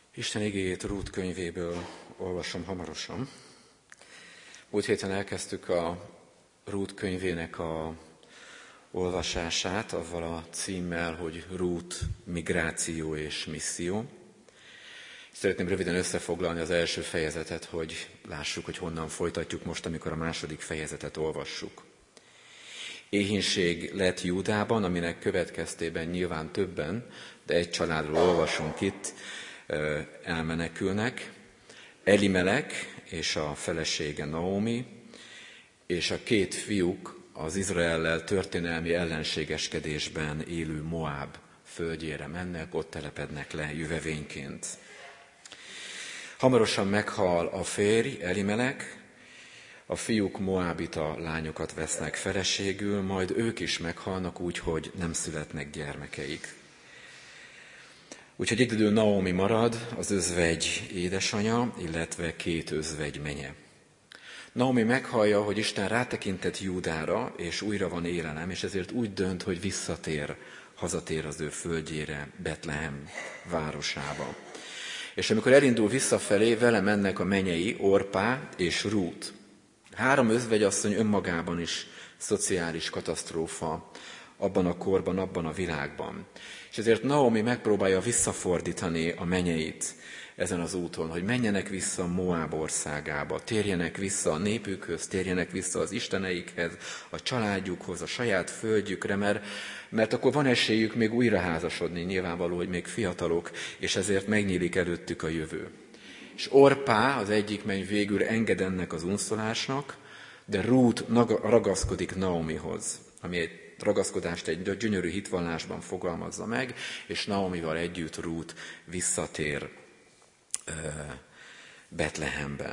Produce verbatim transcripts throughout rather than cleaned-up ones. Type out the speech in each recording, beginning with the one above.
Isten igéjét Rút könyvéből olvasom hamarosan. Múlt héten elkezdtük a Rút könyvének a olvasását, avval a címmel, hogy Rút, migráció és misszió. Szeretném röviden összefoglalni az első fejezetet, hogy lássuk, hogy honnan folytatjuk most, amikor a második fejezetet olvassuk. Éhínség lett Júdában, aminek következtében nyilván többen, de egy családról olvasunk itt, elmenekülnek. Elimelek és a felesége Naomi, és a két fiúk az Izraellel történelmi ellenségeskedésben élő Moáb földjére mennek, ott telepednek le jövevényként. Hamarosan meghal a férj, Elimelek, a fiúk moábita lányokat vesznek feleségül, majd ők is meghalnak úgy, hogy nem születnek gyermekeik. Úgyhogy egyedül Naomi marad, az özvegy édesanyja, illetve két özvegy menye. Naomi meghallja, hogy Isten rátekintett Júdára, és újra van élelem, és ezért úgy dönt, hogy visszatér, hazatér az ő földjére, Betlehem városába. És amikor elindul visszafelé, vele mennek a menyei, Orpá és Rút. Három özvegyasszony önmagában is szociális katasztrófa abban a korban, abban a világban. És ezért Naomi megpróbálja visszafordítani a menyeit ezen az úton, hogy menjenek vissza Moáb országába, térjenek vissza a népükhöz, térjenek vissza az isteneikhez, a családjukhoz, a saját földjükre, mert, mert akkor van esélyük még újra házasodni, nyilvánvaló, hogy még fiatalok, és ezért megnyílik előttük a jövő. És Orpá, az egyik menny végül enged ennek az unszolásnak, de Rút ragaszkodik Naomihoz, ami egy ragaszkodást egy gyönyörű hitvallásban fogalmazza meg, és Naomival együtt Rút visszatér uh, Betlehembe.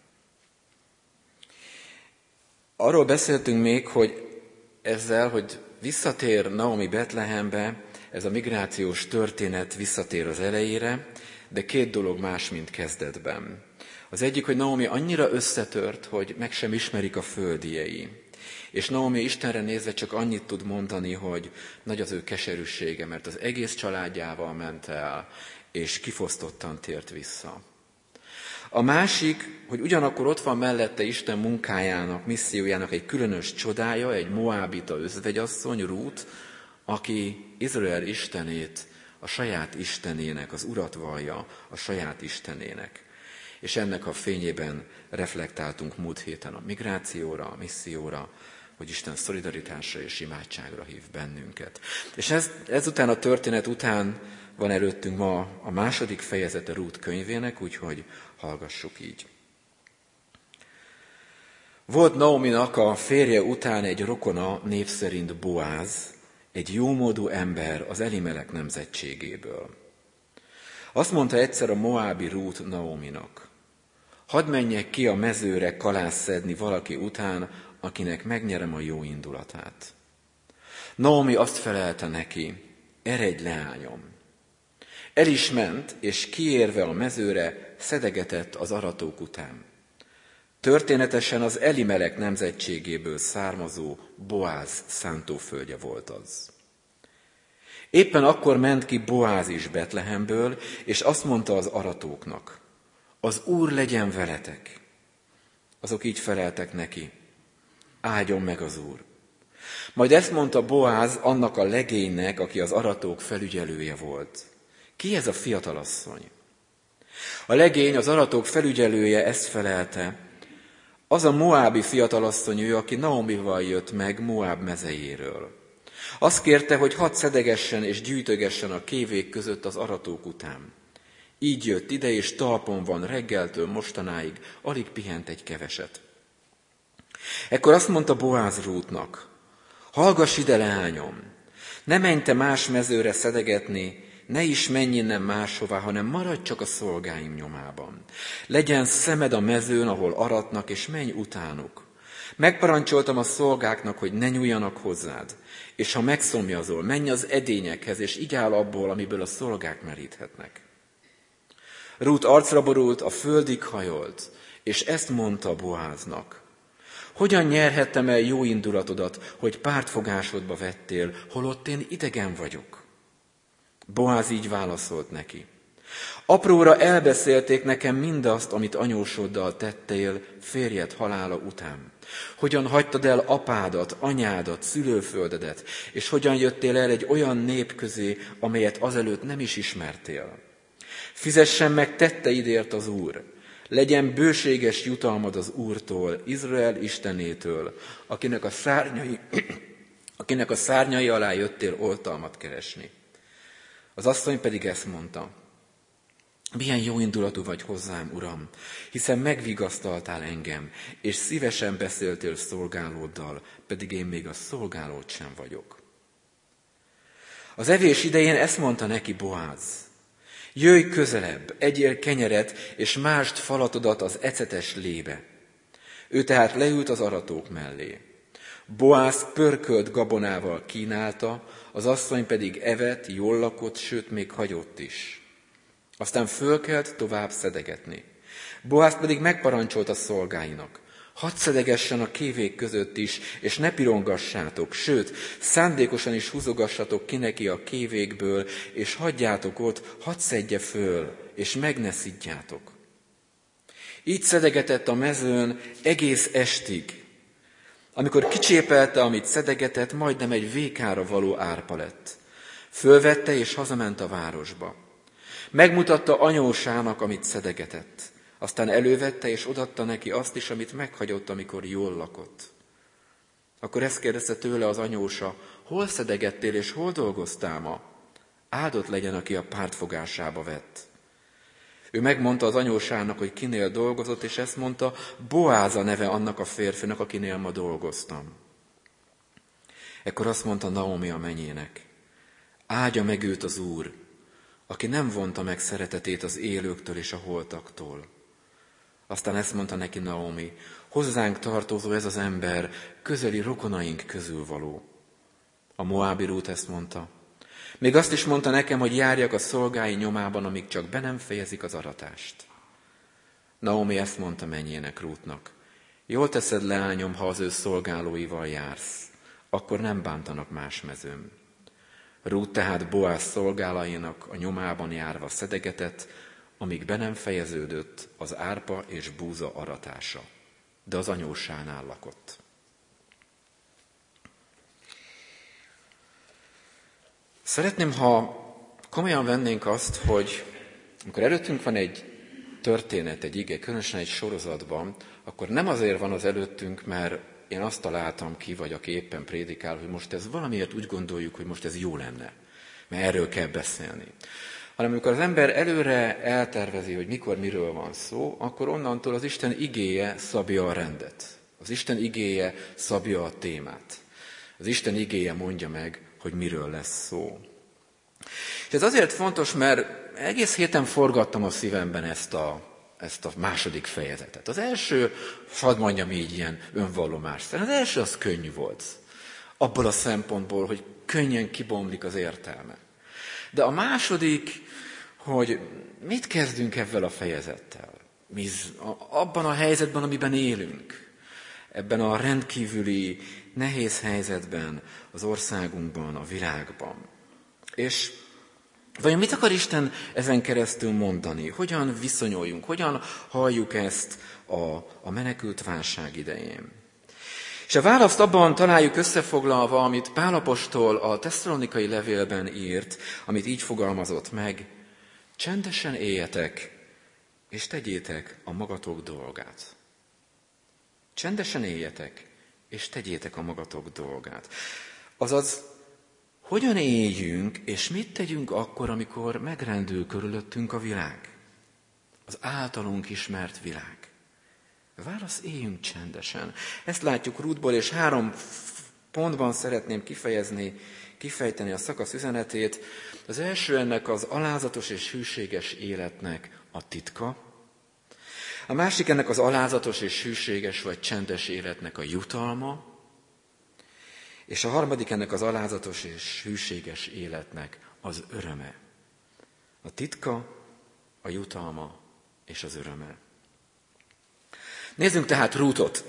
Arról beszéltünk még, hogy ezzel, hogy visszatér Naomi Betlehembe, ez a migrációs történet visszatér az elejére, de két dolog más, mint kezdetben. Az egyik, hogy Naomi annyira összetört, hogy meg sem ismerik a földiei. És Naomi Istenre nézve csak annyit tud mondani, hogy nagy az ő keserűsége, mert az egész családjával ment el, és kifosztottan tért vissza. A másik, hogy ugyanakkor ott van mellette Isten munkájának, missziójának egy különös csodája, egy moábita özvegyasszony, Rút, aki Izrael istenét, a saját istenének, az Urat vallja a saját istenének. És ennek a fényében reflektáltunk múlt héten a migrációra, a misszióra, hogy Isten szolidaritásra és imádságra hív bennünket. És ez, ezután a történet után van előttünk ma a második fejezete Rút könyvének, úgyhogy hallgassuk így. Volt Naominak a férje után egy rokona, név szerint Boáz, egy jómódú ember az Elimelek nemzetségéből. Azt mondta egyszer a moábi Rút Naominak: hadd menjek ki a mezőre kalász szedni valaki után, akinek megnyerem a jó indulatát. Naomi azt felelte neki: eredj, leányom. El is ment, és kiérve a mezőre szedegetett az aratók után. Történetesen az Elimelek nemzetségéből származó Boáz szántóföldje volt az. Éppen akkor ment ki Boáz is Betlehemből, és azt mondta az aratóknak: az Úr legyen veletek. Azok így feleltek neki: áldjon meg az Úr. Majd ezt mondta Boáz annak a legénynek, aki az aratók felügyelője volt: ki ez a fiatalasszony? A legény, az aratók felügyelője ezt felelte: az a moábi fiatalasszony ő, aki Naomival jött meg Moáb mezejéről. Azt kérte, hogy hadd szedegessen és gyűjtögessen a kévék között az aratók után. Így jött ide, és talpon van reggeltől mostanáig, alig pihent egy keveset. Ekkor azt mondta Boáz Rútnak: hallgass ide, leányom, ne menj te más mezőre szedegetni, ne is menj innen máshová, hanem maradj csak a szolgáim nyomában. Legyen szemed a mezőn, ahol aratnak, és menj utánuk. Megparancsoltam a szolgáknak, hogy ne nyúljanak hozzád, és ha megszomjazol, menj az edényekhez, és igyál abból, amiből a szolgák meríthetnek. Rút arcra borult, a földig hajolt, és ezt mondta Boáznak: hogyan nyerhettem el jó indulatodat, hogy pártfogásodba vettél, holott én idegen vagyok? Boáz így válaszolt neki: Apróra elbeszélték nekem mindazt, amit anyósoddal tettél férjed halála után. Hogyan hagytad el apádat, anyádat, szülőföldedet, és hogyan jöttél el egy olyan nép közé, amelyet azelőtt nem is ismertél. Fizessen meg tetteidért az Úr, legyen bőséges jutalmad az Úrtól, Izrael Istenétől, akinek a szárnyai, akinek a szárnyai alá jöttél oltalmat keresni. Az asszony pedig ezt mondta: milyen jó indulatú vagy hozzám, Uram, hiszen megvigasztaltál engem, és szívesen beszéltél szolgálóddal, pedig én még a szolgálód sem vagyok. Az evés idején ezt mondta neki Boáz: jöjj közelebb, egyél kenyeret, és másd falatodat az ecetes lébe. Ő tehát leült az aratók mellé. Boáz pörkölt gabonával kínálta, az asszony pedig evett, jól lakott, sőt még hagyott is. Aztán fölkelt tovább szedegetni. Boáz pedig megparancsolt a szolgáinak: hadd szedegessen a kévék között is, és ne pirongassátok, sőt, szándékosan is húzogassatok ki neki a kévékből, és hagyjátok ott, hadd szedje föl, és meg ne szidjátok. Így szedegetett a mezőn egész estig. Amikor kicsépelte, amit szedegetett, majdnem egy vékára való árpa lett. Fölvette, és hazament a városba. Megmutatta anyósának, amit szedegetett. Aztán elővette, és odatta neki azt is, amit meghagyott, amikor jól lakott. Akkor ezt kérdezte tőle az anyósa: hol szedegettél, és hol dolgoztál ma? Áldott legyen, aki a pártfogásába vett. Ő megmondta az anyósának, hogy kinél dolgozott, és ezt mondta: Boáz a neve annak a férfinak, akinél ma dolgoztam. Ekkor azt mondta Naomi a menyének: áldja meg őt az Úr, aki nem vonta meg szeretetét az élőktől és a holtaktól. Aztán ezt mondta neki Naomi: hozzánk tartozó ez az ember, közeli rokonaink közül való. A moábi Rút ezt mondta: még azt is mondta nekem, hogy járjak a szolgái nyomában, amíg csak be nem fejezik az aratást. Naomi ezt mondta menyének, Rútnak: jól teszed, leányom, ha az ő szolgálóival jársz, akkor nem bántanak más mezőn. Rút tehát Boáz szolgálainak a nyomában járva szedegetett, amíg be nem fejeződött az árpa és búza aratása, de az anyósánál lakott. Szeretném, ha komolyan vennénk azt, hogy amikor előttünk van egy történet, egy ige, különösen egy sorozatban, akkor nem azért van az előttünk, mert én azt találtam ki, vagy aki éppen prédikál, hogy most ez valamiért úgy gondoljuk, hogy most ez jó lenne, mert erről kell beszélni. Hanem amikor az ember előre eltervezi, hogy mikor, miről van szó, akkor onnantól az Isten igéje szabja a rendet. Az Isten igéje szabja a témát. Az Isten igéje mondja meg, hogy miről lesz szó. És ez azért fontos, mert egész héten forgattam a szívemben ezt a, ezt a második fejezetet. Az első, hadd mondjam így, ilyen önvallomás. Az első az könnyű volt. Abból a szempontból, hogy könnyen kibomlik az értelme. De a második, hogy mit kezdünk ezzel a fejezettel? Mi abban a helyzetben, amiben élünk. Ebben a rendkívüli, nehéz helyzetben, az országunkban, a világban. És vajon mit akar Isten ezen keresztül mondani? Hogyan viszonyuljunk? Hogyan halljuk ezt a, a menekült válság idején? És a választ abban találjuk összefoglalva, amit Pál apostol a tesszalonikai levélben írt, amit így fogalmazott meg: csendesen éljetek, és tegyétek a magatok dolgát. Csendesen éljetek, és tegyétek a magatok dolgát. Azaz, hogyan éljünk, és mit tegyünk akkor, amikor megrendül körülöttünk a világ? Az általunk ismert világ. Válasz: éljünk csendesen. Ezt látjuk Rútból, és három pontban szeretném kifejezni, kifejteni a szakasz üzenetét. Az első ennek az alázatos és hűséges életnek a titka. A másik ennek az alázatos és hűséges vagy csendes életnek a jutalma. És a harmadik ennek az alázatos és hűséges életnek az öröme. A titka, a jutalma és az öröme. Nézzünk tehát Rútot.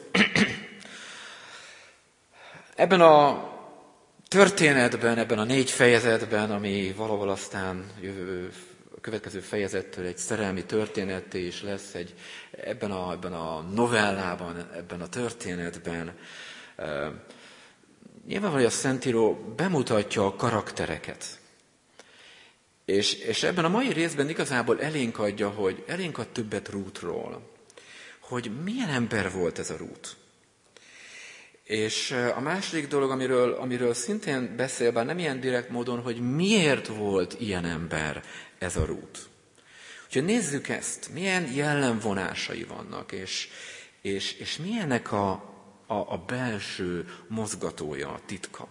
Ebben a történetben, ebben a négy fejezetben, ami valahol aztán jövő következő fejezettől egy szerelmi történetté is lesz egy, ebben, a, ebben a novellában, ebben a történetben. Nyilvánvalóan a Szentíró bemutatja a karaktereket. És, és ebben a mai részben igazából elénk adja, hogy elénk ad többet Rútról, hogy milyen ember volt ez a Rút. És a második dolog, amiről, amiről szintén beszél, bár nem ilyen direkt módon, hogy miért volt ilyen ember ez a Rút. Úgyhogy nézzük ezt, milyen jellemvonásai vannak, és, és, és milyennek a, a, a belső mozgatója, a titka.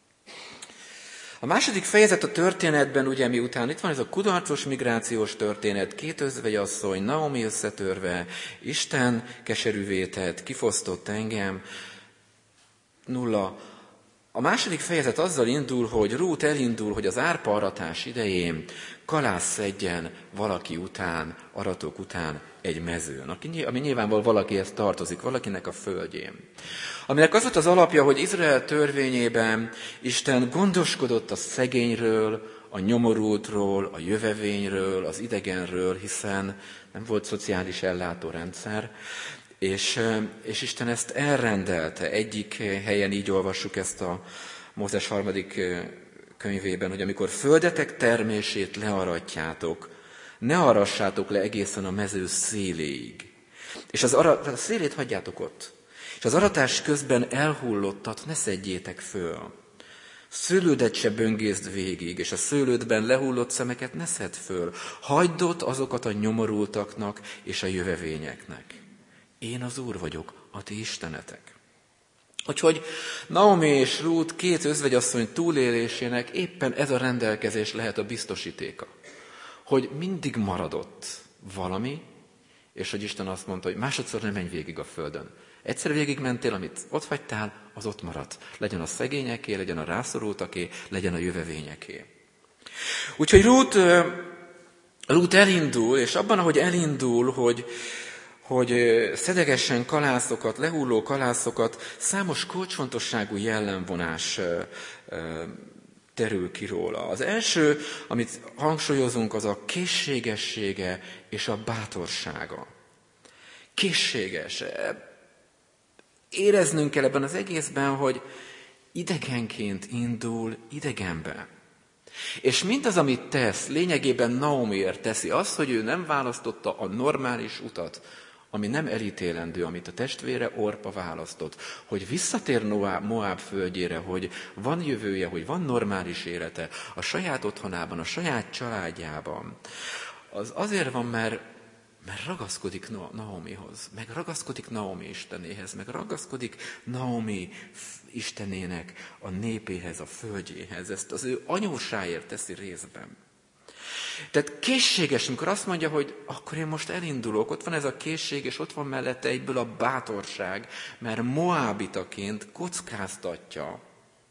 A második fejezet a történetben, ugye miután itt van ez a kudarcos migrációs történet, két özvegyasszony, Naomi összetörve, Isten keserűvé tett, kifosztott engem, nulla. A második fejezet azzal indul, hogy Rút elindul, hogy az árpa-aratás idején kalász szedjen valaki után, aratók után egy mezőn, ami nyilvánvalóan valakihez tartozik, valakinek a földjén. Aminek az volt az alapja, hogy Izrael törvényében Isten gondoskodott a szegényről, a nyomorultról, a jövevényről, az idegenről, hiszen nem volt szociális ellátórendszer, és, és Isten ezt elrendelte. Egyik helyen így olvassuk ezt a Mózes harmadik könyvében, hogy amikor földetek termését learatjátok, ne arassátok le egészen a mező széléig. És az ara, a szélét hagyjátok ott. És az aratás közben elhullottat ne szedjétek föl. Szőlődet se böngészd végig, és a szőlődben lehullott szemeket ne szedd föl. Hagyd ott azokat a nyomorultaknak és a jövevényeknek. Én az Úr vagyok, a ti istenetek. Úgyhogy Naomi és Rút két özvegyasszony túlélésének éppen ez a rendelkezés lehet a biztosítéka. Hogy mindig maradott valami, és hogy Isten azt mondta, hogy másodszor nem menj végig a földön. Egyszer végig mentél, amit ott hagytál, az ott maradt. Legyen a szegényeké, legyen a rászorultaké, legyen a jövevényeké. Úgyhogy Rút, Rút elindul, és abban, ahogy elindul, hogy, hogy szedegesen kalászokat, lehulló kalászokat, számos kulcsfontosságú jellemvonás terül ki róla. Az első, amit hangsúlyozunk, az a készségessége és a bátorsága. Készséges. Éreznünk kell ebben az egészben, hogy idegenként indul idegenbe. És mindaz, amit tesz, lényegében Naomiért teszi azt, hogy ő nem választotta a normális utat, ami nem elítélendő, amit a testvére Orpa választott, hogy visszatér Moáb földjére, hogy van jövője, hogy van normális élete a saját otthonában, a saját családjában. Az azért van, mert, mert ragaszkodik Naomihoz, meg ragaszkodik Naomi istenéhez, meg ragaszkodik Naomi istenének a népéhez, a földjéhez. Ezt az ő anyósáért teszi részben. Tehát készséges, amikor azt mondja, hogy akkor én most elindulok, ott van ez a készség, és ott van mellette egyből a bátorság, mert moábitaként kockáztatja,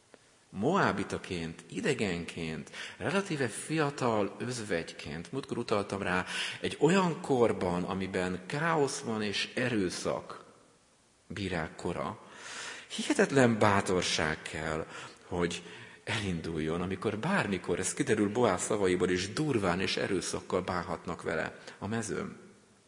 moábitaként, idegenként, relatíve fiatal özvegyként, múltkor utaltam rá, egy olyan korban, amiben káosz van és erőszak bírák kora, hihetetlen bátorság kell, hogy elinduljon, amikor bármikor, ez kiderül Boáz szavaiból is, durván és erőszakkal bánhatnak vele a mezőn.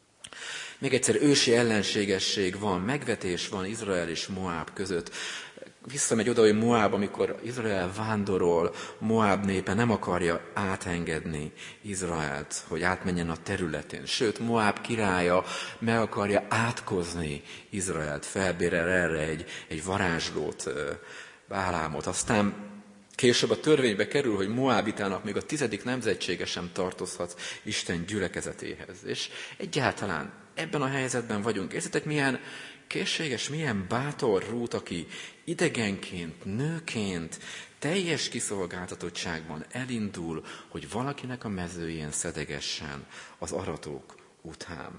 Még egyszer ősi ellenségesség van, megvetés van Izrael és Moáb között. Visszamegy oda, hogy Moáb, amikor Izrael vándorol, Moáb népe nem akarja átengedni Izraelt, hogy átmenjen a területén. Sőt, Moáb királya meg akarja átkozni Izraelt, felbérel erre egy, egy varázslót, Bálámot. Aztán később a törvénybe kerül, hogy Moábitának még a tizedik nemzetsége sem tartozhat Isten gyülekezetéhez. És egyáltalán ebben a helyzetben vagyunk. Érzitek, milyen készséges, milyen bátor Rút, aki idegenként, nőként, teljes kiszolgáltatottságban elindul, hogy valakinek a mezőjén szedegessen az aratók után.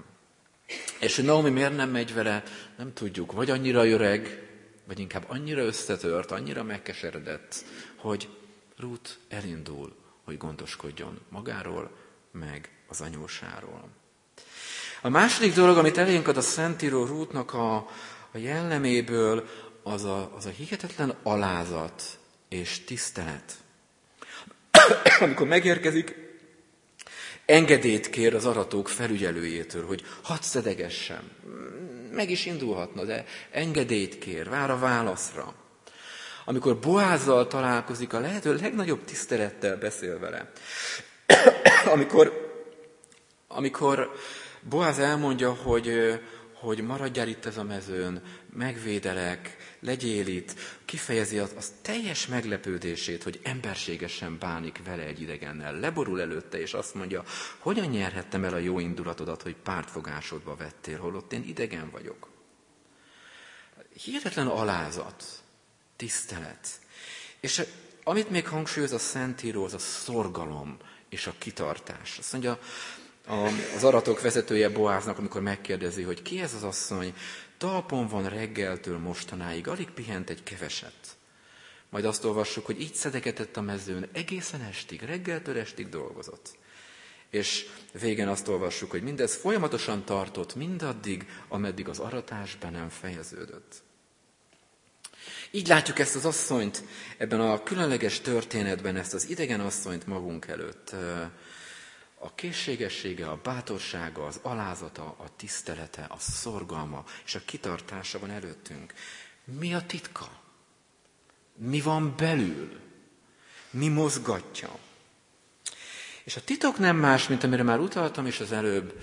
És hogy Naomi miért nem megy vele, nem tudjuk. Vagy annyira öreg, vagy inkább annyira összetört, annyira megkeseredett, hogy Rút elindul, hogy gondoskodjon magáról, meg az anyósáról. A második dolog, amit elénk ad a Szentíró Rútnak a, a jelleméből, az a, az a hihetetlen alázat és tisztelet. Amikor megérkezik engedélyt kér az aratók felügyelőjétől, hogy hadd szedegessem. Meg is indulhatna, de engedélyt kér, vár a válaszra. Amikor Boázzal találkozik, a lehető legnagyobb tisztelettel beszél vele. amikor, amikor Boáz elmondja, hogy, hogy maradjál itt ez a mezőn, megvédelek, legyél itt, kifejezi az, az teljes meglepődését, hogy emberségesen bánik vele egy idegennel. Leborul előtte, és azt mondja, hogyan nyerhettem el a jó indulatodat, hogy pártfogásodba vettél, holott én idegen vagyok. Hihetetlen alázat, tisztelet. És amit még hangsúlyoz a Szentíró, az a szorgalom és a kitartás. Azt mondja, az aratok vezetője Boáznak, amikor megkérdezi, hogy ki ez az asszony, talpon van reggeltől mostanáig, alig pihent egy keveset. Majd azt olvassuk, hogy így szedegetett a mezőn, egészen estig, reggeltől estig dolgozott. És végén azt olvassuk, hogy mindez folyamatosan tartott mindaddig, ameddig az aratás be nem fejeződött. Így látjuk ezt az asszonyt ebben a különleges történetben, ezt az idegen asszonyt magunk előtt. A készségessége, a bátorsága, az alázata, a tisztelete, a szorgalma és a kitartása van előttünk. Mi a titka? Mi van belül? Mi mozgatja? És a titok nem más, mint amire már utaltam is az előbb,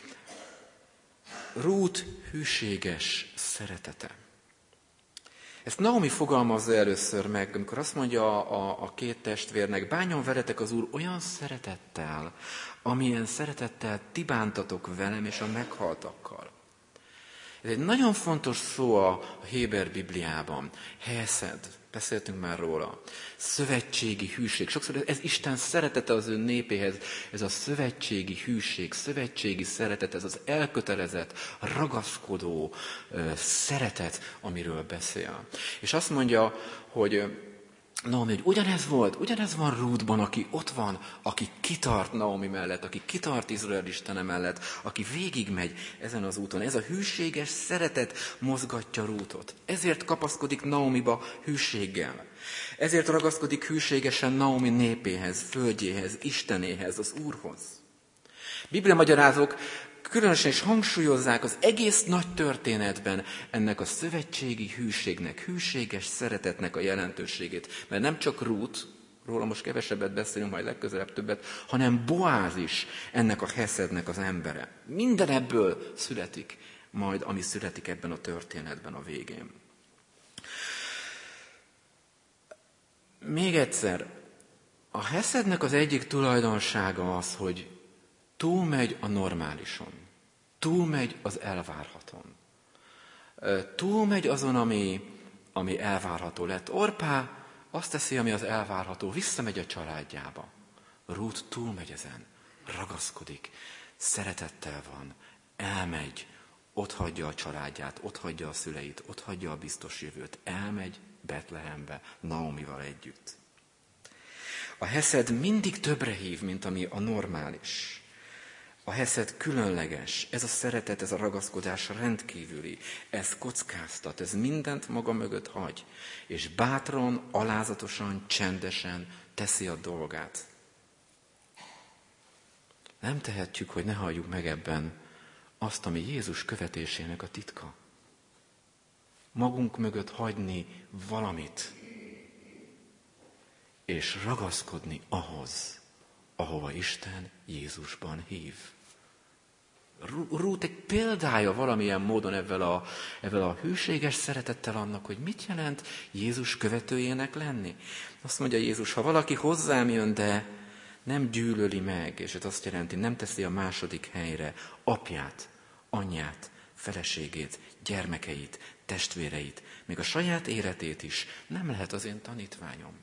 Rút hűséges szeretete. Ezt Naomi fogalmazza először meg, amikor azt mondja a, a két testvérnek, bánjon veletek az Úr olyan szeretettel, amilyen szeretettel ti bántatok velem és a meghaltakkal. Ez egy nagyon fontos szó a Héber Bibliában. Heszed, beszéltünk már róla. Szövetségi hűség. Sokszor ez Isten szeretete az ő népéhez, ez a szövetségi hűség, szövetségi szeretet, ez az elkötelezett, ragaszkodó uh, szeretet, amiről beszél. És azt mondja, hogy Naomi, hogy ugyanez volt, ugyanez van Rútban, aki ott van, aki kitart Naomi mellett, aki kitart Izrael Istene mellett, aki végigmegy ezen az úton. Ez a hűséges szeretet mozgatja Rútot. Ezért kapaszkodik Naomiba hűséggel. Ezért ragaszkodik hűségesen Naomi népéhez, földjéhez, Istenéhez, az Úrhoz. Biblia magyarázók különösen is hangsúlyozzák az egész nagy történetben ennek a szövetségi hűségnek, hűséges szeretetnek a jelentőségét. Mert nem csak Rút, róla most kevesebbet beszélünk, majd legközelebb többet, hanem Boáz is ennek a heszednek az embere. Minden ebből születik majd, ami születik ebben a történetben a végén. Még egyszer, a heszednek az egyik tulajdonsága az, hogy túlmegy a normálison, túlmegy az elvárhatón, túlmegy azon, ami, ami elvárható lett. Orpá azt teszi, ami az elvárható, visszamegy a családjába. Rút túlmegy ezen, ragaszkodik, szeretettel van, elmegy, otthagyja a családját, otthagyja a szüleit, otthagyja a biztos jövőt, elmegy Betlehembe Naomival együtt. A heszed mindig többre hív, mint ami a normális. A heszed különleges, ez a szeretet, ez a ragaszkodás rendkívüli, ez kockáztat, ez mindent maga mögött hagy, és bátran, alázatosan, csendesen teszi a dolgát. Nem tehetjük, hogy ne halljuk meg ebben azt, ami Jézus követésének a titka. Magunk mögött hagyni valamit, és ragaszkodni ahhoz, ahova Isten Jézusban hív. Rút egy példája valamilyen módon ezzel a, ezzel a hűséges szeretettel annak, hogy mit jelent Jézus követőjének lenni. Azt mondja Jézus, ha valaki hozzám jön, de nem gyűlöli meg, és ez azt jelenti, nem teszi a második helyre apját, anyját, feleségét, gyermekeit, testvéreit, még a saját életét is, nem lehet az én tanítványom.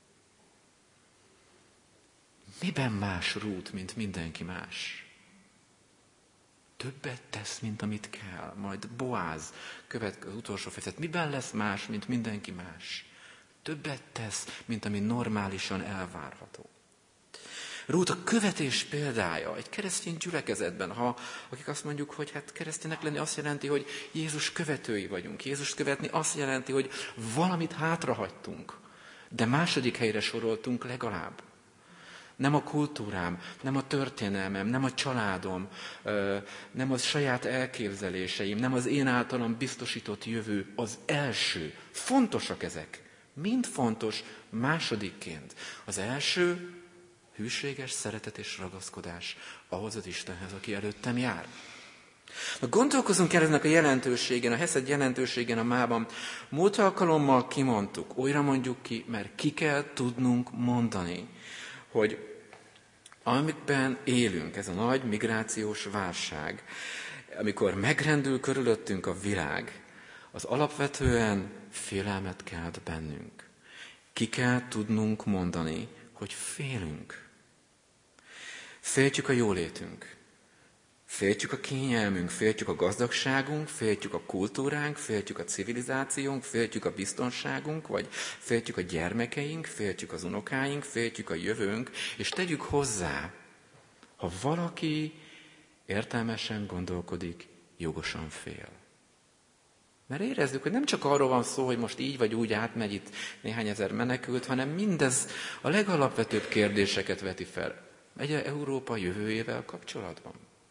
Miben más Rút, mint mindenki más? Többet tesz, mint amit kell. Majd Boáz következő az utolsó fejezet. Miben lesz más, mint mindenki más? Többet tesz, mint ami normálisan elvárható. Rút a követés példája egy keresztény gyülekezetben, ha akik azt mondjuk, hogy hát kereszténynek lenni azt jelenti, hogy Jézus követői vagyunk. Jézus követni azt jelenti, hogy valamit hátrahagytunk, de második helyre soroltunk legalább. Nem a kultúrám, nem a történelmem, nem a családom, nem a saját elképzeléseim, nem az én általam biztosított jövő az első. Fontosak ezek. Mind fontos másodikként. Az első hűséges szeretet és ragaszkodás ahhoz az Istenhez, aki előttem jár. Na, gondolkozunk el ennek a jelentőségén, a heszed jelentőségén a mában. Múlt alkalommal kimondtuk, újra mondjuk ki, mert ki kell tudnunk mondani, hogy amikben élünk, ez a nagy migrációs válság, amikor megrendül körülöttünk a világ, az alapvetően félelmet kelt bennünk. Ki kell tudnunk mondani, hogy félünk. Féltjük a jólétünk. Féltjük a kényelmünk, féltjük a gazdagságunk, féltjük a kultúránk, féltjük a civilizációnk, féltjük a biztonságunk, vagy féltjük a gyermekeink, féltjük az unokáink, féltjük a jövőnk, és tegyük hozzá, ha valaki értelmesen gondolkodik, jogosan fél. Mert érezzük, hogy nem csak arról van szó, hogy most így vagy úgy átmegy itt néhány ezer menekült, hanem mindez a legalapvetőbb kérdéseket veti fel. Megy Európa jövőjével kapcsolatban?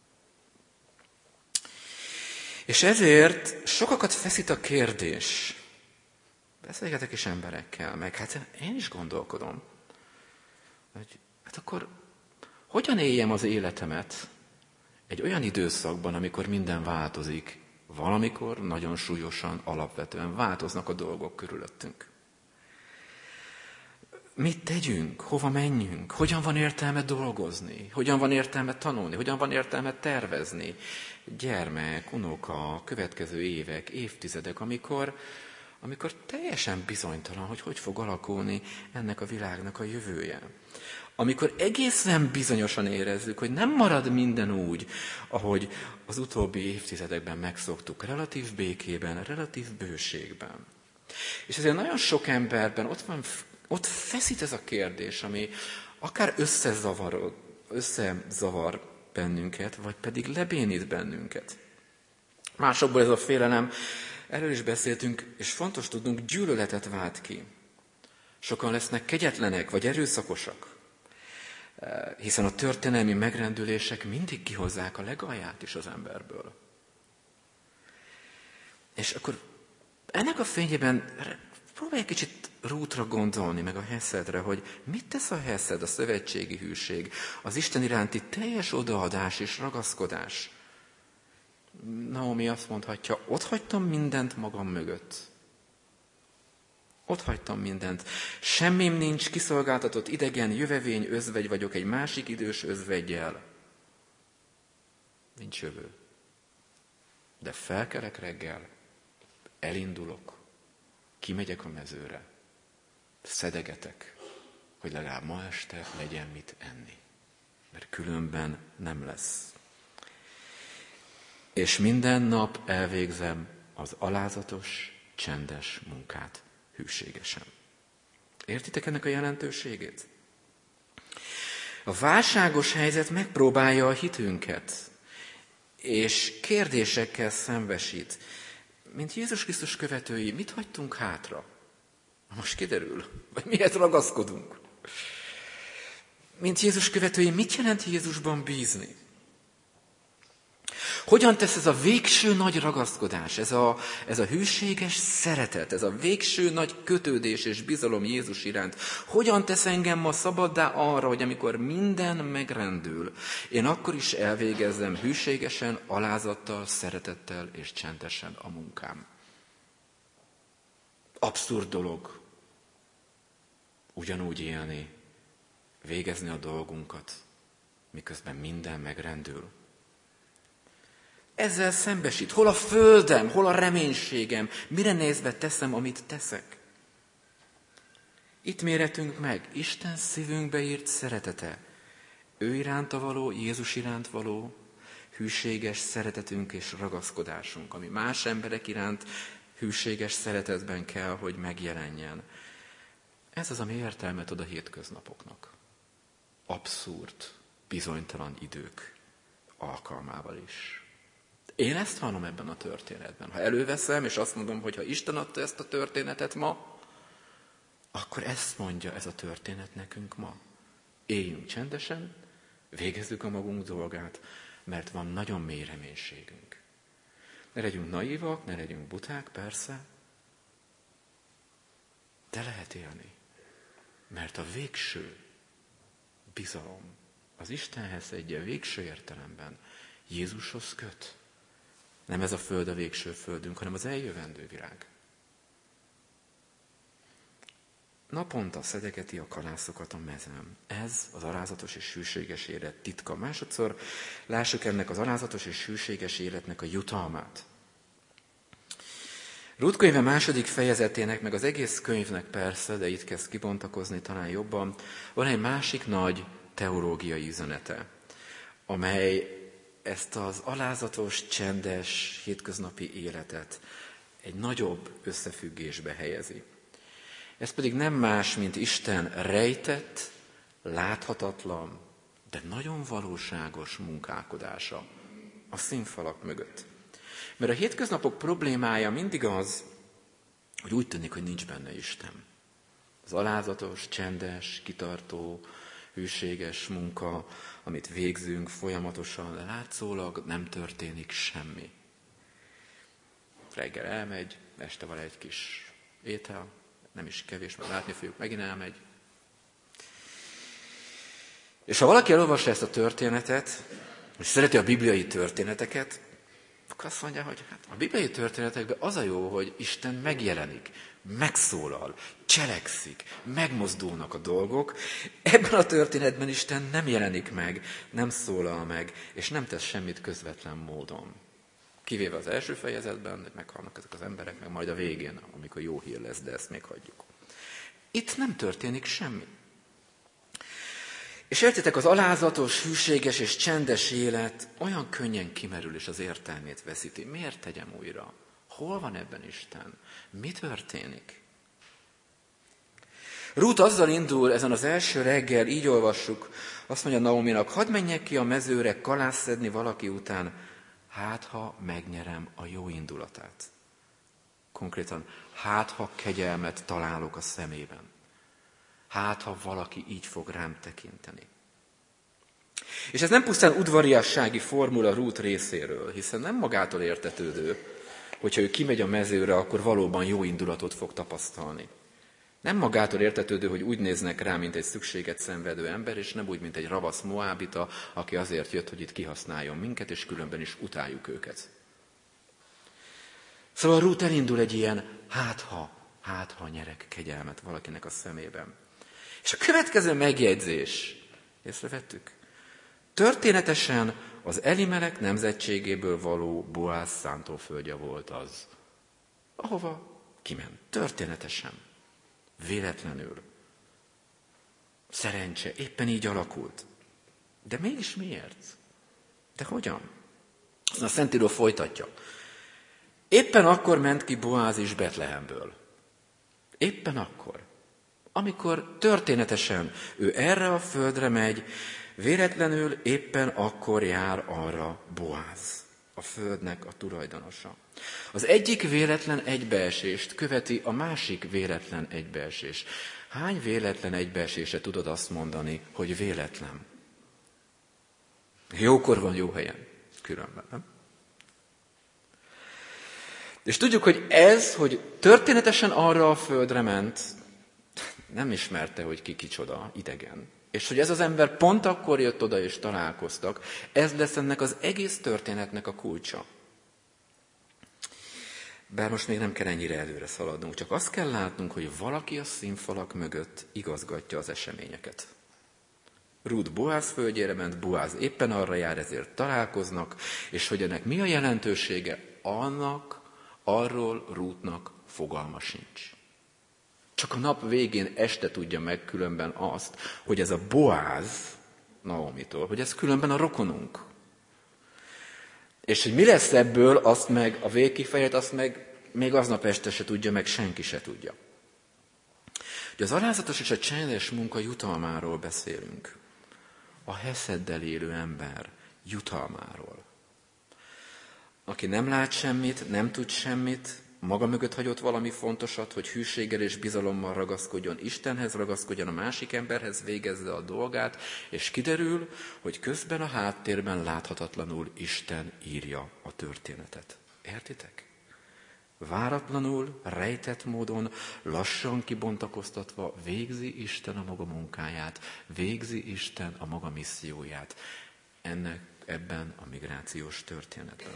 És ezért sokakat feszít a kérdés. Beszélgetek is emberekkel, meg hát én is gondolkodom, hogy hát akkor hogyan éljem az életemet egy olyan időszakban, amikor minden változik, valamikor nagyon súlyosan, alapvetően változnak a dolgok körülöttünk. Mit tegyünk? Hova menjünk? Hogyan van értelme dolgozni? Hogyan van értelme tanulni? Hogyan van értelme tervezni? Gyermek, unoka, következő évek, évtizedek, amikor, amikor teljesen bizonytalan, hogy hogy fog alakulni ennek a világnak a jövője. Amikor egészen bizonyosan érezzük, hogy nem marad minden úgy, ahogy az utóbbi évtizedekben megszoktuk, relatív békében, relatív bőségben. És ezért nagyon sok emberben ott van, ott feszít ez a kérdés, ami akár összezavar, összezavar bennünket, vagy pedig lebénít bennünket. Másokból ez a félelem, erről is beszéltünk, és fontos tudnunk, gyűlöletet vált ki. Sokan lesznek kegyetlenek, vagy erőszakosak, hiszen a történelmi megrendülések mindig kihozzák a legalját is az emberből. És akkor ennek a fényében próbálj egy kicsit Rútra gondolni, meg a heszedre, hogy mit tesz a heszed, a szövetségi hűség, az Isten iránti teljes odaadás és ragaszkodás. Naomi azt mondhatja, ott hagytam mindent magam mögött. Ott hagytam mindent. Semmim nincs, kiszolgáltatott idegen, jövevény, özvegy vagyok egy másik idős özveggyel. Nincs jövő. De felkelek reggel, elindulok, kimegyek a mezőre, szedegetek, hogy legalább ma este legyen mit enni. Mert különben nem lesz. És minden nap elvégzem az alázatos, csendes munkát hűségesen. Értitek ennek a jelentőségét? A válságos helyzet megpróbálja a hitünket, és kérdésekkel szembesít. Mint Jézus Krisztus követői, mit hagytunk hátra? Most kiderül, vagy miért ragaszkodunk? Mint Jézus követői, mit jelent Jézusban bízni? Hogyan tesz ez a végső nagy ragaszkodás, ez a, ez a hűséges szeretet, ez a végső nagy kötődés és bizalom Jézus iránt, hogyan tesz engem ma szabaddá arra, hogy amikor minden megrendül, én akkor is elvégezzem hűségesen, alázattal, szeretettel és csendesen a munkám. Abszurd dolog ugyanúgy élni, végezni a dolgunkat, miközben minden megrendül. Ezzel szembesít. Hol a földem, hol a reménységem, mire nézve teszem, amit teszek. Itt méretünk meg Isten szívünkbe írt szeretete. Ő iránta való, Jézus iránt való hűséges szeretetünk és ragaszkodásunk, ami más emberek iránt hűséges szeretetben kell, hogy megjelenjen. Ez az, ami értelmet ad a hétköznapoknak. Abszurd, bizonytalan idők alkalmával is. Én ezt hallom ebben a történetben. Ha előveszem, és azt mondom, hogy ha Isten adta ezt a történetet ma, akkor ezt mondja ez a történet nekünk ma. Éljünk csendesen, végezzük a magunk dolgát, mert van nagyon mély reménységünk. Ne legyünk naívak, ne legyünk buták, persze, de lehet élni. Mert a végső bizalom az Istenhez egy a végső értelemben Jézushoz köt. Nem ez a föld a végső földünk, hanem az eljövendő világ. Naponta szedegeti a kalászokat a mezem. Ez az alázatos és hűséges élet titka. Másodszor lássuk ennek az alázatos és hűséges életnek a jutalmát. Rút könyve második fejezetének, meg az egész könyvnek persze, de itt kezd kibontakozni talán jobban, van egy másik nagy teológiai üzenete, amely ezt az alázatos, csendes, hétköznapi életet egy nagyobb összefüggésbe helyezi. Ez pedig nem más, mint Isten rejtett, láthatatlan, de nagyon valóságos munkálkodása a színfalak mögött. Mert a hétköznapok problémája mindig az, hogy úgy tűnik, hogy nincs benne Isten. Az alázatos, csendes, kitartó, hűséges munka, amit végzünk folyamatosan, de látszólag nem történik semmi. Reggel elmegy, este van egy kis étel, nem is kevés, mert látni fogjuk, megint elmegy. És ha valaki elolvassa ezt a történetet, és szereti a bibliai történeteket, akkor azt mondja, hogy hát a bibliai történetekben az a jó, hogy Isten megjelenik, megszólal, cselekszik, megmozdulnak a dolgok. Ebben a történetben Isten nem jelenik meg, nem szólal meg, és nem tesz semmit közvetlen módon. Kivéve az első fejezetben, hogy meghalnak ezek az emberek, meg majd a végén, amikor jó hír lesz, de ezt még hagyjuk. Itt nem történik semmi. És értitek, az alázatos, hűséges és csendes élet olyan könnyen kimerül és az értelmét veszíti. Miért tegyem újra? Hol van ebben Isten? Mi történik? Rút azzal indul ezen az első reggel, így olvassuk, azt mondja Naominak, hadd menjek ki a mezőre kalász szedni valaki után, hát ha megnyerem a jó indulatát. Konkrétan, hát ha kegyelmet találok a szemében. Hát ha valaki így fog rám tekinteni. És ez nem pusztán udvariassági formula Rút részéről, hiszen nem magától értetődő, hogyha ő kimegy a mezőre, akkor valóban jó indulatot fog tapasztalni. Nem magától értetődő, hogy úgy néznek rá, mint egy szükséget szenvedő ember, és nem úgy, mint egy ravasz moábita, aki azért jött, hogy itt kihasználjon minket, és különben is utáljuk őket. Szóval Rút elindul egy ilyen hát-ha, hát-ha nyerek kegyelmet valakinek a szemében. És a következő megjegyzés, észrevettük? Történetesen az Elimelek nemzetségéből való Boáz szántóföldje volt az, ahova kiment. Történetesen. Véletlenül. Szerencse, éppen így alakult. De mégis miért? De hogyan? Aztán a Szentíró folytatja. Éppen akkor ment ki Boáz is Betlehemből. Éppen akkor. Amikor történetesen ő erre a földre megy, véletlenül éppen akkor jár arra Boáz, a földnek a tulajdonosa. Az egyik véletlen egybeesést követi a másik véletlen egybeesés. Hány véletlen egybeesésre tudod azt mondani, hogy véletlen? Jókor van jó helyen, különben, nem? És tudjuk, hogy ez, hogy történetesen arra a földre ment, nem ismerte, hogy ki kicsoda, idegen. És hogy ez az ember pont akkor jött oda és találkoztak, ez lesz ennek az egész történetnek a kulcsa. Bár most még nem kell ennyire előre szaladnunk, csak azt kell látnunk, hogy valaki a színfalak mögött igazgatja az eseményeket. Rút Boáz földjére ment, Boáz éppen arra jár, ezért találkoznak, és hogy ennek mi a jelentősége, annak, arról Rútnak fogalma sincs. Csak a nap végén este tudja meg különben azt, hogy ez a Boáz Naomitól, hogy ez különben a rokonunk. És hogy mi lesz ebből, azt meg a végkifejlet, azt meg még aznap este se tudja, meg senki se tudja. Ugye az alázatos és a csendes munka jutalmáról beszélünk. A heszeddel élő ember jutalmáról. Aki nem lát semmit, nem tud semmit, maga mögött hagyott valami fontosat, hogy hűséggel és bizalommal ragaszkodjon Istenhez, ragaszkodjon a másik emberhez, végezze a dolgát, és kiderül, hogy közben a háttérben láthatatlanul Isten írja a történetet. Értitek? Váratlanul, rejtett módon, lassan kibontakoztatva végzi Isten a maga munkáját, végzi Isten a maga misszióját ennek, ebben a migrációs történetben.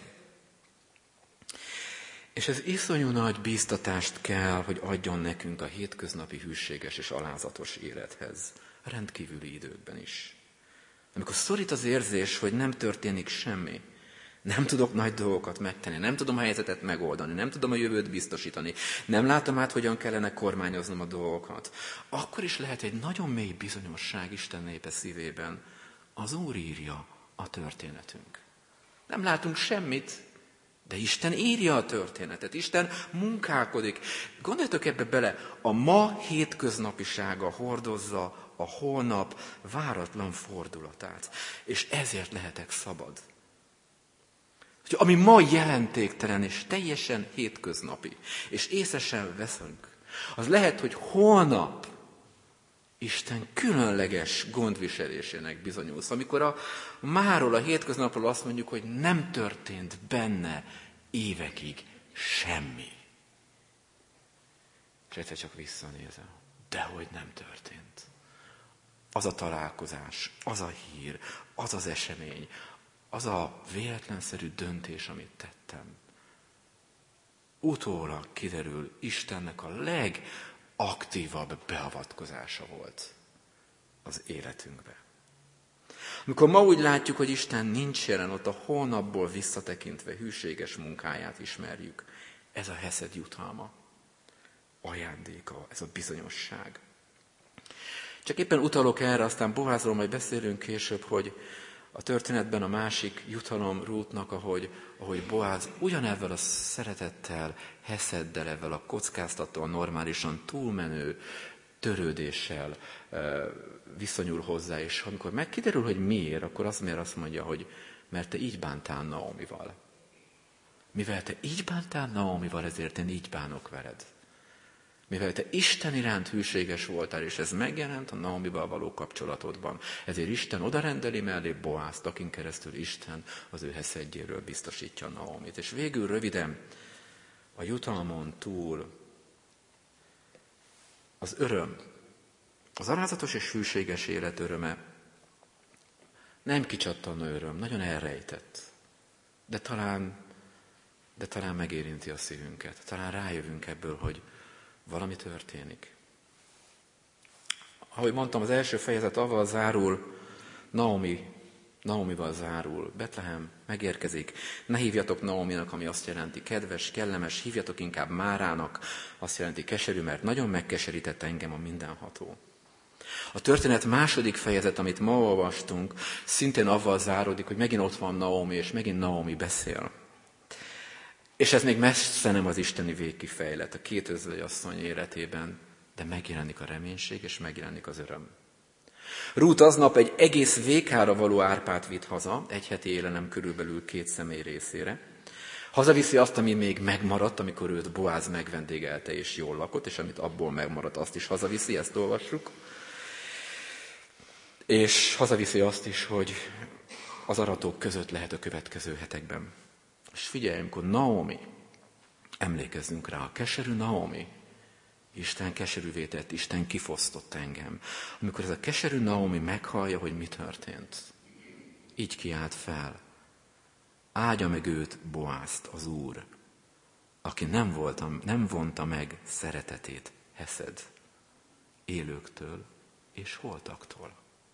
És ez iszonyú nagy bíztatást kell, hogy adjon nekünk a hétköznapi hűséges és alázatos élethez, a rendkívüli időkben is. Amikor szorít az érzés, hogy nem történik semmi, nem tudok nagy dolgokat megtenni, nem tudom a helyzetet megoldani, nem tudom a jövőt biztosítani, nem látom át, hogyan kellene kormányoznom a dolgokat, akkor is lehet egy nagyon mély bizonyosság Isten népe szívében. Az Úr írja a történetünk. Nem látunk semmit, de Isten írja a történetet, Isten munkálkodik. Gondoljatok ebbe bele, a ma hétköznapisága hordozza a holnap váratlan fordulatát, és ezért lehetek szabad. Hogy ami ma jelentéktelen és teljesen hétköznapi, és észre sem veszünk, az lehet, hogy holnap Isten különleges gondviselésének bizonyulsz. Amikor a máról, a hétköznapról azt mondjuk, hogy nem történt benne évekig semmi. És egyszer csak visszanézel, dehogy nem történt. Az a találkozás, az a hír, az az esemény, az a véletlenszerű döntés, amit tettem. Utólag kiderül, Istennek a legaktívabb beavatkozása volt az életünkbe. Amikor ma úgy látjuk, hogy Isten nincs jelen, ott a holnapból visszatekintve hűséges munkáját ismerjük. Ez a heszed jutalma, ajándéka, ez a bizonyosság. Csak éppen utalok erre, aztán Boázról majd beszélünk később, hogy a történetben a másik jutalom Rútnak, ahogy, ahogy Boáz ugyanezzel a szeretettel, heszeddel, ezzel a kockáztatóan normálisan túlmenő törődéssel e, viszonyul hozzá, és amikor megkiderül, hogy miért, akkor azt, miért azt mondja, hogy mert te így bántál Naomival. Mivel te így bántál Naomival, ezért én így bánok veled. Mivel te Isten iránt hűséges voltál, és ez megjelent a Naomival való kapcsolatodban, ezért Isten odarendeli mellé Boázt, akin keresztül Isten az ő heszedjéről biztosítja Naomit. És végül röviden a jutalmon túl az öröm, az alázatos és hűséges élet öröme nem kicsattanó öröm, nagyon elrejtett, de talán, de talán megérinti a szívünket, talán rájövünk ebből, hogy valami történik. Ahogy mondtam, az első fejezet avval zárul, Naomi, Naomival zárul. Betlehem megérkezik. Ne hívjatok Naominak, ami azt jelenti kedves, kellemes, hívjatok inkább Márának, azt jelenti keserű, mert nagyon megkeserített engem a mindenható. A történet második fejezet, amit ma olvastunk, szintén avval záródik, hogy megint ott van Naomi, és megint Naomi beszél. És ez még messze nem az isteni végkifejlet a két özvegyasszony életében, de megjelenik a reménység, és megjelenik az öröm. Rút aznap egy egész vékára való árpát vitt haza, egy heti élelem körülbelül két személy részére. Hazaviszi azt, ami még megmaradt, amikor őt Boáz megvendégelte és jól lakott, és amit abból megmaradt, azt is hazaviszi, ezt olvassuk. És hazaviszi azt is, hogy az aratók között lehet a következő hetekben. És figyelj, amikor Naomi, emlékezzünk rá, a keserű Naomi, Isten keserűvé tett, Isten kifosztott engem. Amikor ez a keserű Naomi meghallja, hogy mi történt, így kiált fel. Áldja meg őt, Boázt, az Úr, aki nem, voltam, nem vonta meg szeretetét, heszed, élőktől és holtaktól.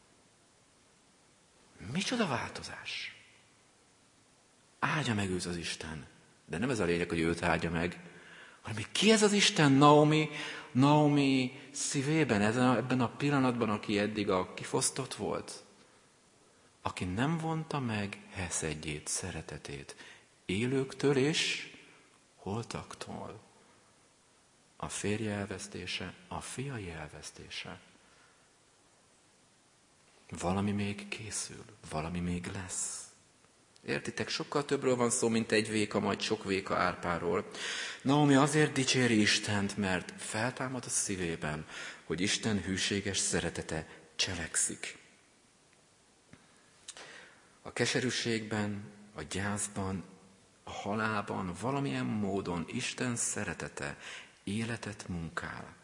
Micsoda változás! Áldja meg őt az Isten. De nem ez a lényeg, hogy őt áldja meg, hanem ki ez az Isten Naomi, Naomi szívében, ezen a, ebben a pillanatban, aki eddig a kifosztott volt, aki nem vonta meg heszedjét, szeretetét, élőktől és holtaktól. A férje elvesztése, a fiai elvesztése. Valami még készül, valami még lesz. Értitek, sokkal többről van szó, mint egy véka, majd sok véka árpáról. Naomi azért dicséri Istent, mert feltámad a szívében, hogy Isten hűséges szeretete cselekszik. A keserűségben, a gyászban, a halálban valamilyen módon Isten szeretete életet munkál.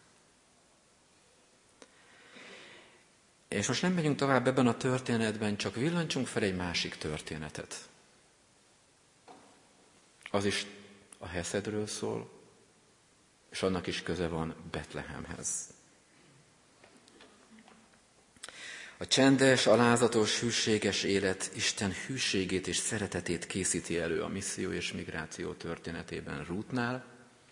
És most nem megyünk tovább ebben a történetben, csak villancsunk fel egy másik történetet. Az is a Heszedről szól, és annak is köze van Betlehemhez. A csendes, alázatos, hűséges élet Isten hűségét és szeretetét készíti elő a misszió és migráció történetében Rútnál,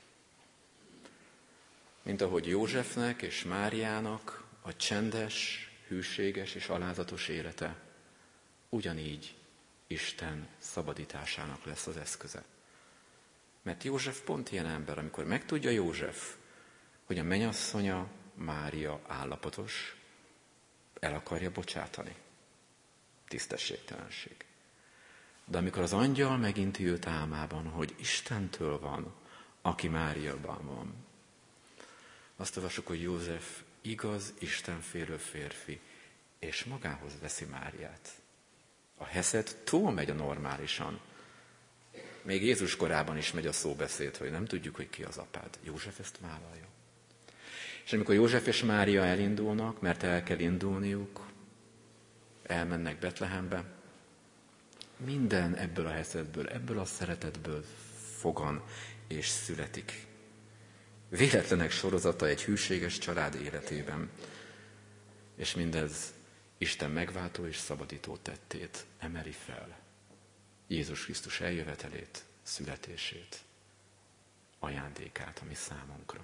mint ahogy Józsefnek és Máriának a csendes, hűséges és alázatos élete ugyanígy Isten szabadításának lesz az eszköze. Mert József pont ilyen ember, amikor megtudja József, hogy a mennyasszonya Mária állapotos, el akarja bocsátani. Tisztességtelenség. De amikor az angyal meginti őt álmában, hogy Istentől van, aki Máriában van, azt olvassuk, hogy József igaz, istenfélő férfi, és magához veszi Máriát. A heszed túl megy a normálisan. Még Jézus korában is megy a szóbeszéd, hogy nem tudjuk, hogy ki az apád. József ezt vállalja. És amikor József és Mária elindulnak, mert el kell indulniuk, elmennek Betlehembe, minden ebből a heszedből, ebből a szeretetből fogan és születik. Véletlenek sorozata egy hűséges család életében, és mindez Isten megváltó és szabadító tettét emeli fel. Jézus Krisztus eljövetelét, születését, ajándékát a mi számunkra.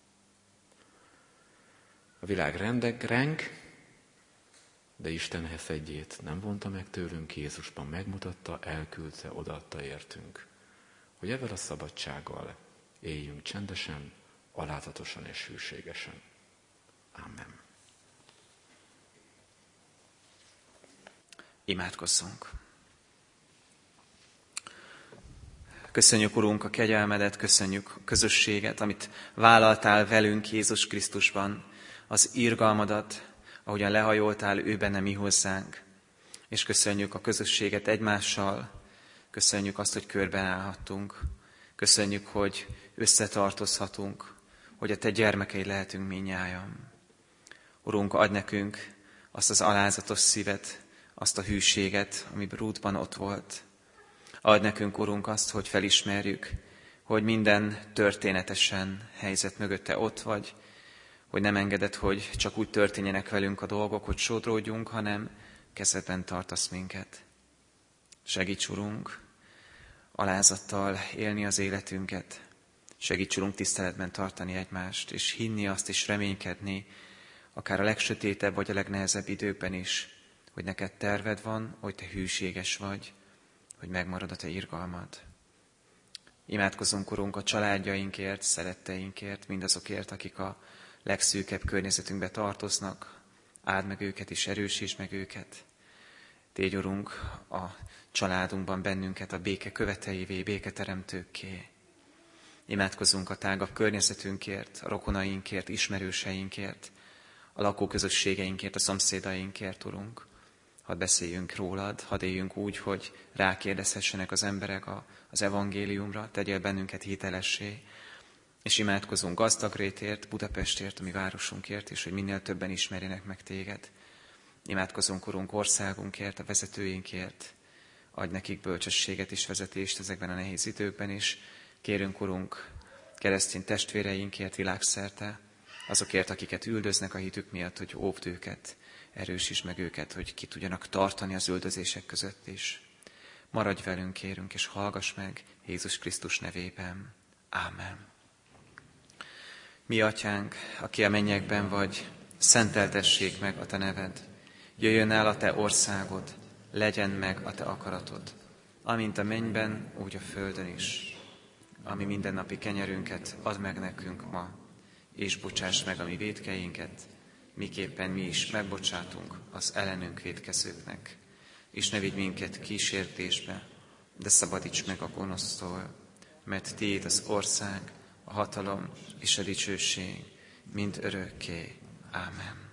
A világ rendeg, reng, de Isten heszedjét nem vonta meg tőlünk, Jézusban megmutatta, elküldte, odaadta értünk, hogy ezzel a szabadsággal éljünk csendesen, alázatosan és hűségesen. Amen. Imádkozzunk. Köszönjük, Urunk, a kegyelmedet, köszönjük a közösséget, amit vállaltál velünk Jézus Krisztusban, az irgalmadat, ahogyan lehajoltál ő benne mi hozzánk. És köszönjük a közösséget egymással, köszönjük azt, hogy körben állhattunk, köszönjük, hogy összetartozhatunk, hogy a te gyermekei lehetünk mindnyájan. Urunk, adj nekünk azt az alázatos szívet, azt a hűséget, ami Rútban ott volt. Add nekünk, Urunk, azt, hogy felismerjük, hogy minden történetesen helyzet mögött te ott vagy, hogy nem engeded, hogy csak úgy történjenek velünk a dolgok, hogy sodródjunk, hanem kezedben tartasz minket. Segíts, Urunk, alázattal élni az életünket. Segíts, Urunk, tiszteletben tartani egymást, és hinni azt, és reménykedni, akár a legsötétebb vagy a legnehezebb időkben is, hogy neked terved van, hogy te hűséges vagy, hogy megmarad a te irgalmad. Imádkozunk, Urunk, a családjainkért, szeretteinkért, mindazokért, akik a legszűkebb környezetünkbe tartoznak. Áld meg őket és erősítsd meg őket. Tégy, Urunk, a családunkban bennünket a béke követeivé, béketeremtőkké. Imádkozunk a tágabb környezetünkért, a rokonainkért, ismerőseinkért, a lakóközösségeinkért, a szomszédainkért, Urunk. Hadd beszéljünk rólad, hadd éljünk úgy, hogy rákérdezhessenek az emberek az evangéliumra, tegyél bennünket hitelessé, és imádkozunk Gazdagrétért, Budapestért, a mi városunkért, és hogy minél többen ismerjenek meg téged. Imádkozunk, Urunk, országunkért, a vezetőinkért, adj nekik bölcsességet és vezetést ezekben a nehéz időkben is. Kérünk, Urunk, keresztény testvéreinkért világszerte, azokért, akiket üldöznek a hitük miatt, hogy óvd őket, erősítsd meg őket, hogy ki tudjanak tartani az üldözések között is. Maradj velünk, kérünk, és hallgass meg Jézus Krisztus nevében. Ámen. Mi, Atyánk, aki a mennyekben vagy, szenteltessék meg a te neved. Jöjjön el a te országod, legyen meg a te akaratod, amint a mennyben, úgy a földön is. Ami mindennapi kenyerünket add meg nekünk ma, és bocsáss meg a mi vétkeinket, miképpen mi is megbocsátunk az ellenünk vétkezőknek. és ne vigy minket kísértésbe, de szabadíts meg a gonosztól, mert tiéd az ország, a hatalom és a dicsőség, mind örökké. Ámen.